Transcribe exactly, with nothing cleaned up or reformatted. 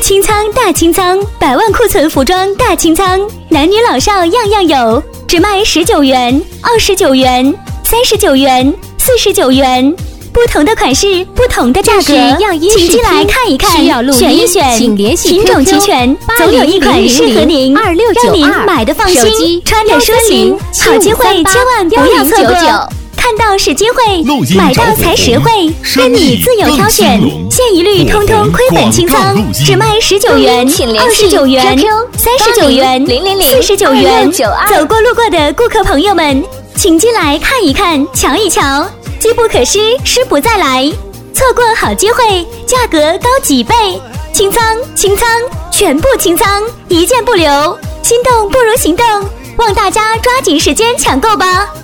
清仓大清仓，百万库存服装大清仓，男女老少样样有，只卖十九元、二十九元、三十九元、四十九元。不同的款式，不同的价格，请进来看一看，选一选，品种齐全，总有一款适合您，让您买的放心，穿着舒心。好机会千万不要错过，看到是机会，买到才实惠，任你自由挑选，现一律通通亏本清仓，只卖十九元、二十九元、三十九元、四十九元。走过路过的顾客朋友们，请进来看一看，瞧一瞧。机不可失，失不再来，错过好机会，价格高几倍，清仓清仓，全部清仓，一件不留，心动不如行动，望大家抓紧时间抢购吧。